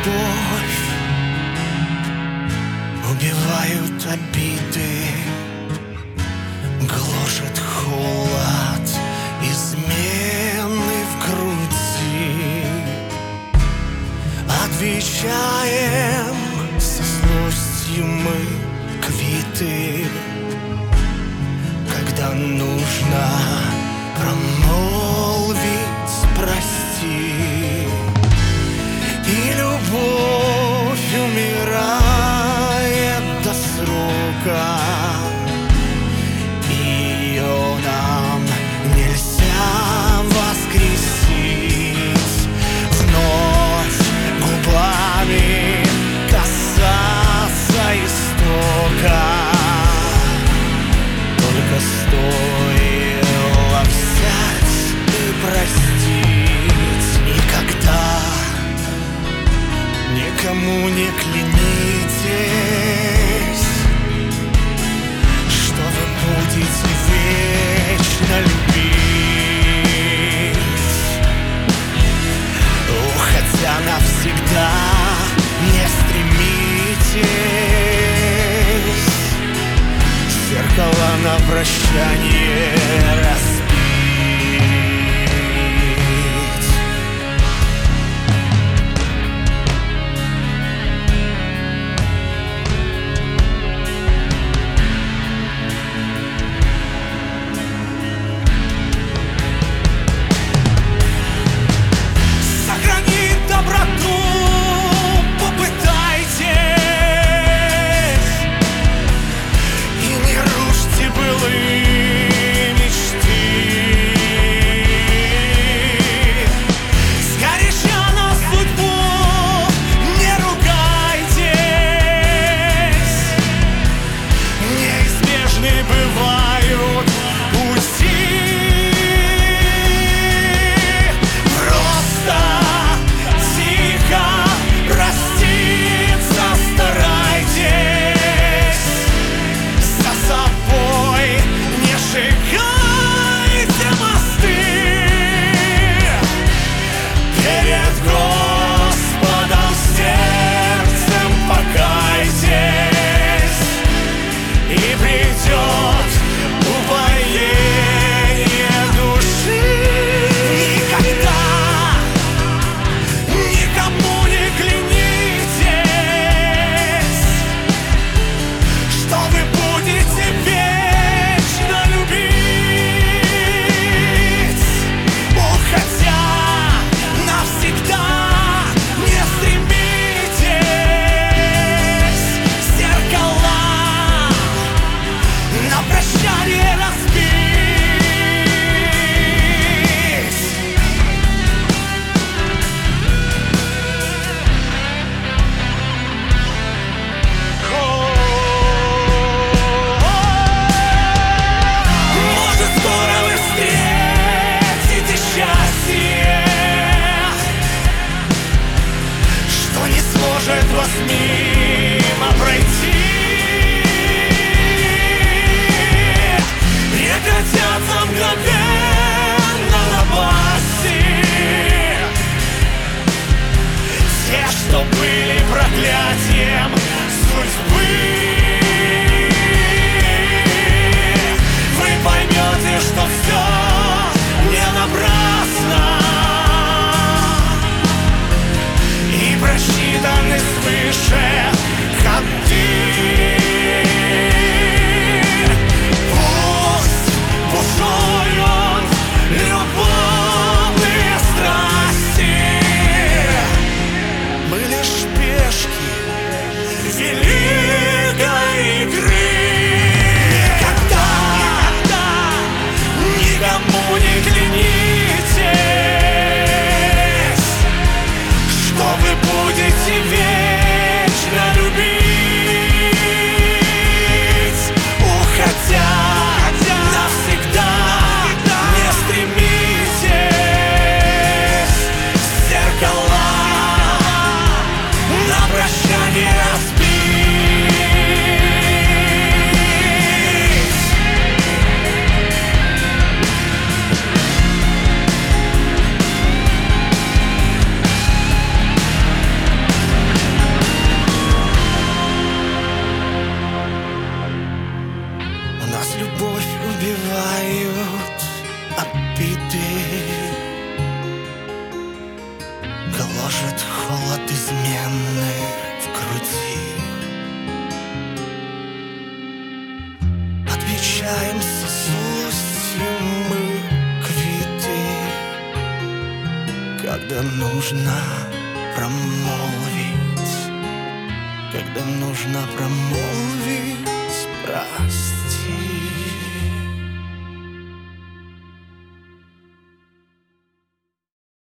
любовь убивают обиды, гложет холод измены в груди. Отвечаем со злостью мы квиты, когда нужно промолвить прости. И любовь умирает до срока, ее нам нельзя воскресить. Вновь губами касаться истока, только стоило взять и простить. Никогда никому не клянитесь, что вы будете вечно любить. Уходя навсегда, не стремитесь зеркала на прощание разбить. Сохранить доброту попытайтесь, и не рушьте былые мечты. Сгоряча на судьбу не ругайтесь, неизбежны бывают пути. Просто тихо проститься старайтесь, за собой не сжигайте мосты. Перед Господом сердцем покайтесь, и придет упоение души. Никогда никому не клянитесь, что вы будете вечно любить. Уходя навсегда, не стремитесь зеркала на прощание разбить. Может, скоро вы встретите счастье, что не сможет вас мимо пройти. Прекратятся мгновенно напасти, те, что были проклятием судьбы. Вы поймете, что все не напрасно, и просчитаны свыше ходы. Пусть бушуют любовные страсти, мы лишь пешки великой игры. Никогда гложет холод измены в груди. Отвечаемся злостью мы к виде, когда нужно промолвить, когда нужно промолвить прости.